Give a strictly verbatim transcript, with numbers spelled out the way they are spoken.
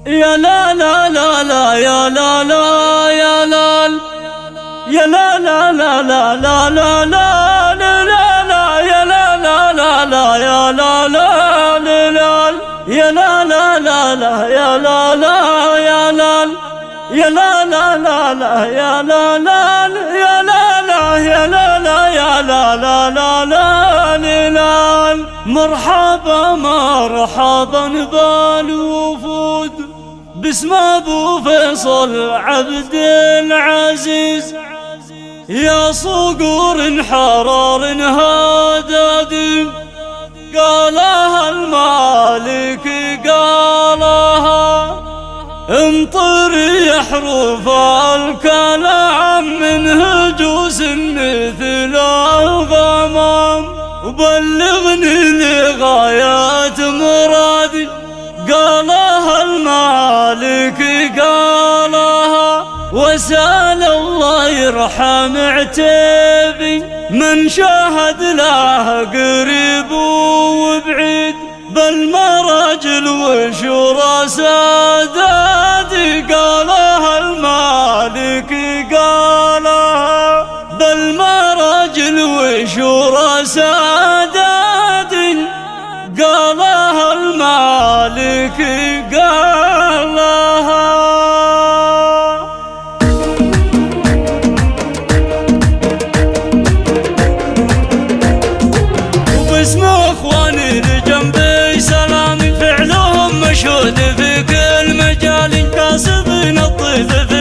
يا لا لا لا لا يا لا لا يا لا يا لا لا لا لا لا لا لا لا لا يا لا لا لا لا يا لا لا لا يا لا لا لا لا يا لا لا يا لا يا لا لا لا لا يا لا لا يا لا لا يا لا لا يا لا لا لا لا لا مرحبا مرحبا بالوفود باسم ابو فيصل عبد العزيز يا صقور حرار هداد قالها المالك قالها امطر يا حروف الكلام من هجوس مثل الغمام وبلغني لغاية مرادي قالها المالك قالها وسال الله يرحم عتيبي من شاهد له قريب وبعيد بالمراجل وشورى ساداتي قالها المالك قالها بالمراجل وشورى ساداتي قالها المالك قالها وباسم اخواني لجنبي سلامي فعلهم مشهود في كل مجال كاسبين الطيف في